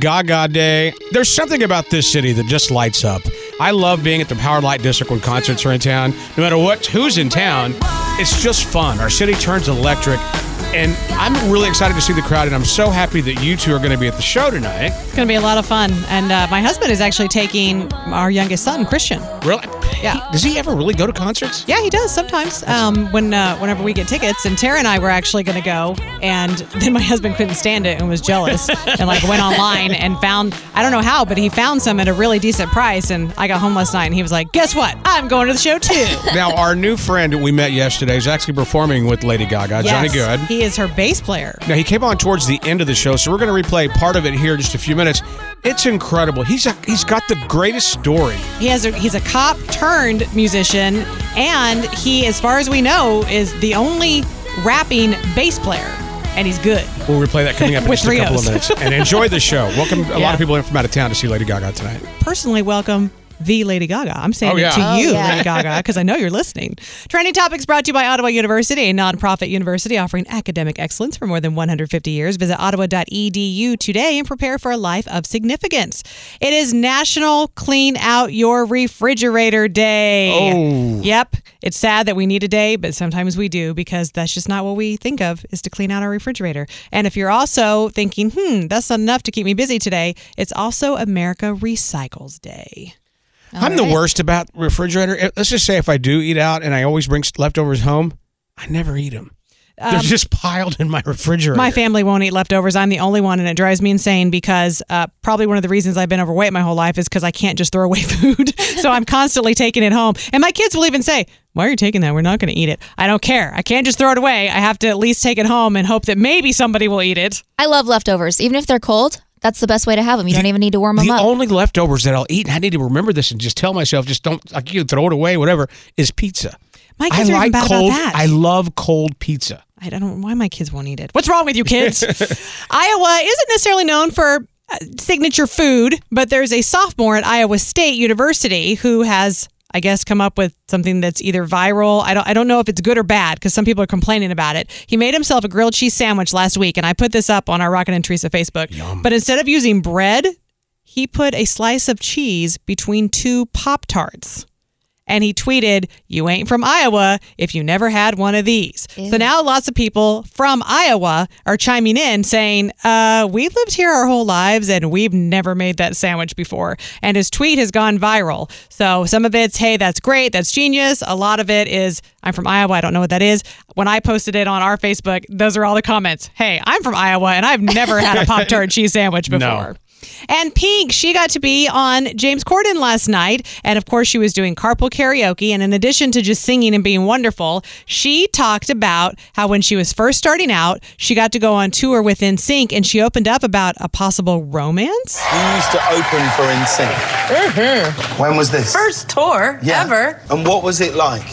Gaga Day. There's something about this city that just lights up. I love being at the Power Light District when concerts are in town. No matter who's in town, it's just fun. Our city turns electric. And I'm really excited to see the crowd, and I'm so happy that you two are going to be at the show tonight. It's going to be a lot of fun. And my husband is actually taking our youngest son, Christian. Really? Yeah. Does he ever really go to concerts? Yeah, he does sometimes. Whenever we get tickets. And Tara and I were actually going to go, and then my husband couldn't stand it and was jealous and went online and found, I don't know how, but he found some at a really decent price. And I got home last night and he was like, guess what? I'm going to the show too. Now, our new friend that we met yesterday is actually performing with Lady Gaga, yes, Johnny Good. He is her bass player. Now, he came on towards the end of the show, so we're going to replay part of it here in just a few minutes. It's incredible. He's got the greatest story. He's a cop turned musician, and he, as far as we know, is the only rapping bass player, and he's good. We'll replay that coming up in just a couple of minutes. And enjoy the show. Welcome a lot of people in from out of town to see Lady Gaga tonight. Personally, welcome the Lady Gaga. I'm saying it to you, Lady Gaga, because I know you're listening. Trending Topics brought to you by Ottawa University, a nonprofit university offering academic excellence for more than 150 years. Visit ottawa.edu today and prepare for a life of significance. It is National Clean Out Your Refrigerator Day. Oh. Yep. It's sad that we need a day, but sometimes we do, because that's just not what we think of, is to clean out our refrigerator. And if you're also thinking, that's not enough to keep me busy today, it's also America Recycles Day. I'm the worst about refrigerator. Let's just say if I do eat out and I always bring leftovers home, I never eat them. They're just piled in my refrigerator. My family won't eat leftovers. I'm the only one, and it drives me insane because probably one of the reasons I've been overweight my whole life is because I can't just throw away food. So I'm constantly taking it home. And my kids will even say, why are you taking that? We're not going to eat it. I don't care. I can't just throw it away. I have to at least take it home and hope that maybe somebody will eat it. I love leftovers. Even if they're cold, that's the best way to have them. You don't even need to warm them up. The only leftovers that I'll eat, and I need to remember this and just tell myself, just don't, like, you throw it away, whatever, is pizza. My kids are even bad about that. I love cold pizza. I don't know why my kids won't eat it. What's wrong with you kids? Iowa isn't necessarily known for signature food, but there's a sophomore at Iowa State University who has, I guess, come up with something that's either viral. I don't know if it's good or bad because some people are complaining about it. He made himself a grilled cheese sandwich last week, and I put this up on our Rockin' and Teresa Facebook. Yum. But instead of using bread, he put a slice of cheese between two Pop-Tarts. And he tweeted, "You ain't from Iowa if you never had one of these." Ew. So now lots of people from Iowa are chiming in saying, we've lived here our whole lives and we've never made that sandwich before. And his tweet has gone viral. So some of it's, hey, that's great, that's genius. A lot of it is, I'm from Iowa, I don't know what that is. When I posted it on our Facebook, those are all the comments. Hey, I'm from Iowa and I've never had a Pop-Tart cheese sandwich before. No. And Pink, she got to be on James Corden last night. And of course, she was doing carpool karaoke. And in addition to just singing and being wonderful, she talked about how when she was first starting out, she got to go on tour with NSYNC, and she opened up about a possible romance. You used to open for NSYNC. Mm-hmm. When was this? First tour ever. And what was it like?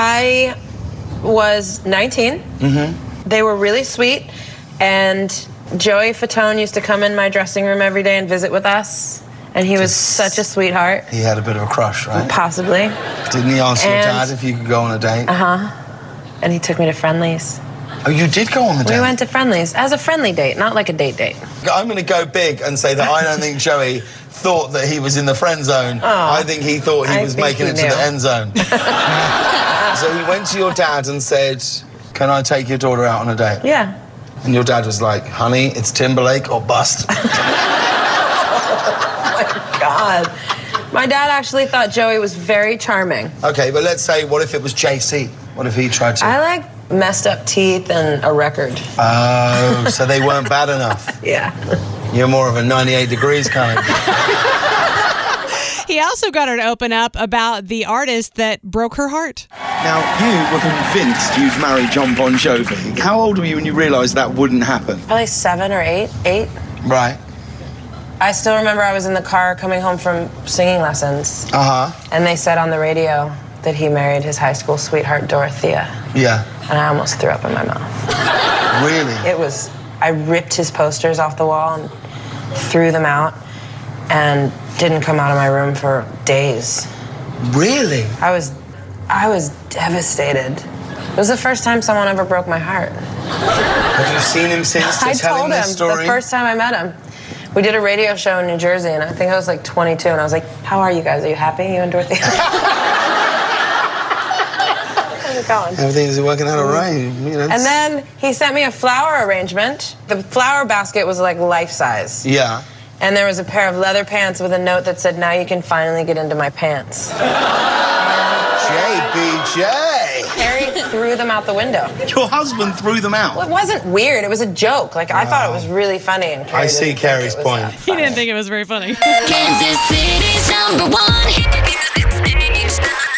I was 19. Mm-hmm. They were really sweet, and Joey Fatone used to come in my dressing room every day and visit with us, and he was such a sweetheart. He had a bit of a crush, right? Possibly. Didn't he ask your dad if you could go on a date? And he took me to Friendly's. Oh, you did go on the date? We went to Friendly's as a friendly date, not like a date. I'm going to go big and say that I don't think Joey thought that he was in the friend zone. I think he thought he was making it to the end zone. So he went to your dad and said, "Can I take your daughter out on a date?" Yeah. And your dad was like, "Honey, it's Timberlake or bust." Oh my God. My dad actually thought Joey was very charming. Okay, but let's say, what if it was JC? What if he tried to? I like messed up teeth and a record. Oh, so they weren't bad enough. Yeah. You're more of a 98 degrees kind of. He also got her to open up about the artist that broke her heart. Now, you were convinced you'd marry John Bon Jovi. How old were you when you realised that wouldn't happen? Probably 7 or 8. Right. I still remember I was in the car coming home from singing lessons. Uh-huh. And they said on the radio that he married his high school sweetheart, Dorothea. Yeah. And I almost threw up in my mouth. Really? I ripped his posters off the wall and threw them out and didn't come out of my room for days. Really? I was devastated. It was the first time someone ever broke my heart. Have you seen him since to I tell told him this story? the first time I met him. We did a radio show in New Jersey, and I think I was like 22, and I was like, how are you guys? Are you happy, you and Dorothy? How's it going? Everything's working out all right. And then he sent me a flower arrangement. The flower basket was like life-size. Yeah. And there was a pair of leather pants with a note that said, now you can finally get into my pants. JBJ. Harry threw them out the window. Your husband threw them out? Well, it wasn't weird. It was a joke. Like, I thought it was really funny. And I see Carrie's point. He didn't think it was very funny. Kansas City's #1 hit music station.